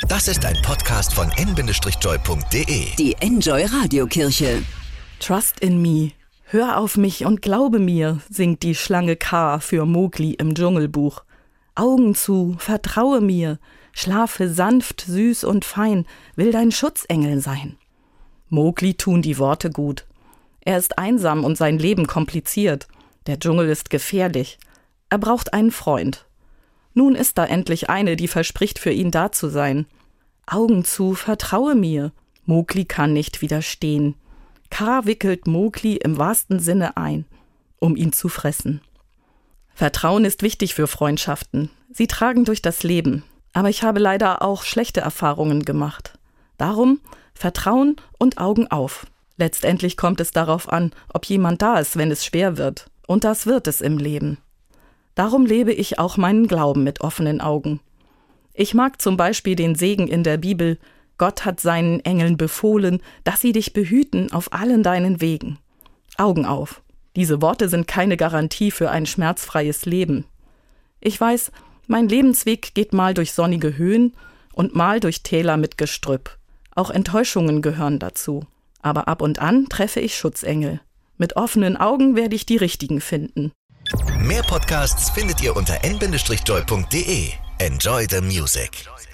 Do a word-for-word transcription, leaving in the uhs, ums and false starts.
Das ist ein Podcast von en Bindestrich-joy punkt de. Die Enjoy Radiokirche. Trust in me. Hör auf mich und glaube mir, singt die Schlange K für Mowgli im Dschungelbuch. Augen zu, vertraue mir, schlafe sanft, süß und fein, will dein Schutzengel sein. Mowgli tun die Worte gut. Er ist einsam und sein Leben kompliziert. Der Dschungel ist gefährlich. Er braucht einen Freund. Nun ist da endlich eine, die verspricht, für ihn da zu sein. Augen zu, vertraue mir. Mowgli kann nicht widerstehen. K wickelt Mowgli im wahrsten Sinne ein, um ihn zu fressen. Vertrauen ist wichtig für Freundschaften. Sie tragen durch das Leben. Aber ich habe leider auch schlechte Erfahrungen gemacht. Darum Vertrauen und Augen auf. Letztendlich kommt es darauf an, ob jemand da ist, wenn es schwer wird. Und das wird es im Leben. Darum lebe ich auch meinen Glauben mit offenen Augen. Ich mag zum Beispiel den Segen in der Bibel: Gott hat seinen Engeln befohlen, dass sie dich behüten auf allen deinen Wegen. Augen auf. Diese Worte sind keine Garantie für ein schmerzfreies Leben. Ich weiß, mein Lebensweg geht mal durch sonnige Höhen und mal durch Täler mit Gestrüpp. Auch Enttäuschungen gehören dazu. Aber ab und an treffe ich Schutzengel. Mit offenen Augen werde ich die richtigen finden. Mehr Podcasts findet ihr unter en Bindestrich-joy punkt de. Enjoy the music.